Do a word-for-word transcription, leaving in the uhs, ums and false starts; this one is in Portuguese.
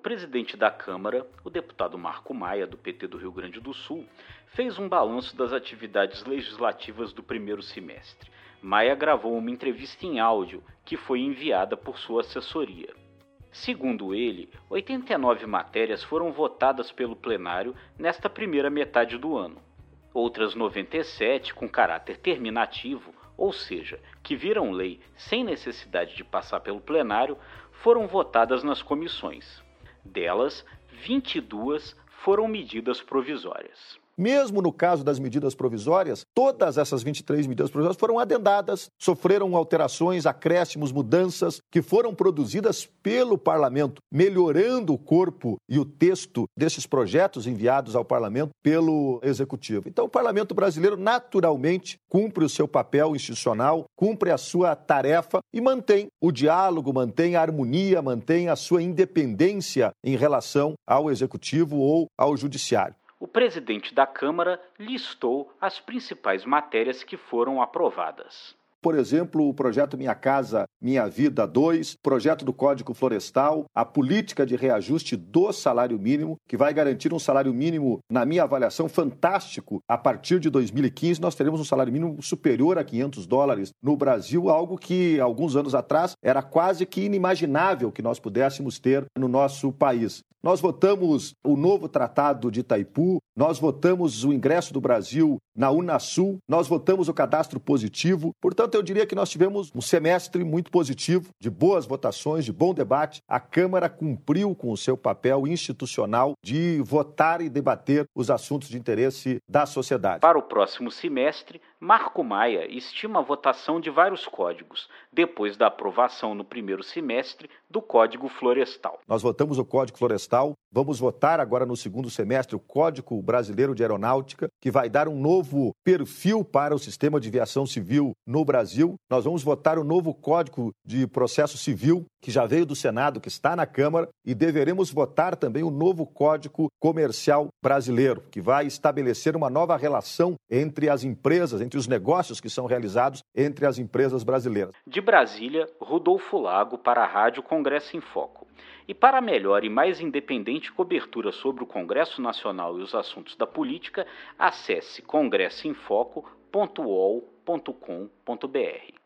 presidente da Câmara, o deputado Marco Maia, do P T do Rio Grande do Sul, fez um balanço das atividades legislativas do primeiro semestre. Maia gravou uma entrevista em áudio que foi enviada por sua assessoria. Segundo ele, oitenta e nove matérias foram votadas pelo plenário nesta primeira metade do ano. Outras noventa e sete, com caráter terminativo, ou seja, que viram lei sem necessidade de passar pelo plenário, foram votadas nas comissões. Delas, vinte e duas foram medidas provisórias. Mesmo no caso das medidas provisórias, todas essas vinte e três medidas provisórias foram adendadas, sofreram alterações, acréscimos, mudanças que foram produzidas pelo Parlamento, melhorando o corpo e o texto desses projetos enviados ao Parlamento pelo Executivo. Então, o Parlamento brasileiro, naturalmente, cumpre o seu papel institucional, cumpre a sua tarefa e mantém o diálogo, mantém a harmonia, mantém a sua independência em relação ao Executivo ou ao Judiciário. O presidente da Câmara listou as principais matérias que foram aprovadas. Por exemplo, o projeto Minha Casa, Minha Vida dois, projeto do Código Florestal, a política de reajuste do salário mínimo, que vai garantir um salário mínimo, na minha avaliação, fantástico. A partir de dois mil e quinze, nós teremos um salário mínimo superior a quinhentos dólares no Brasil, algo que, alguns anos atrás, era quase que inimaginável que nós pudéssemos ter no nosso país. Nós votamos o novo Tratado de Itaipu, nós votamos o ingresso do Brasil na Unasul, nós votamos o cadastro positivo. Portanto, eu diria que nós tivemos um semestre muito positivo, de boas votações, de bom debate. A Câmara cumpriu com o seu papel institucional de votar e debater os assuntos de interesse da sociedade. Para o próximo semestre, Marco Maia estima a votação de vários códigos, depois da aprovação no primeiro semestre do Código Florestal. Nós votamos o Código Florestal, vamos votar agora no segundo semestre o Código Brasileiro de Aeronáutica, que vai dar um novo perfil para o sistema de aviação civil no Brasil. Nós vamos votar o novo Código de Processo Civil, que já veio do Senado, que está na Câmara, e deveremos votar também o novo Código Comercial Brasileiro, que vai estabelecer uma nova relação entre as empresas, entre os negócios que são realizados entre as empresas brasileiras. De Brasília, Rodolfo Lago para a Rádio Congresso em Foco. E para melhor e mais independente cobertura sobre o Congresso Nacional e os assuntos da política, acesse congresso em foco ponto u o l ponto com ponto b r.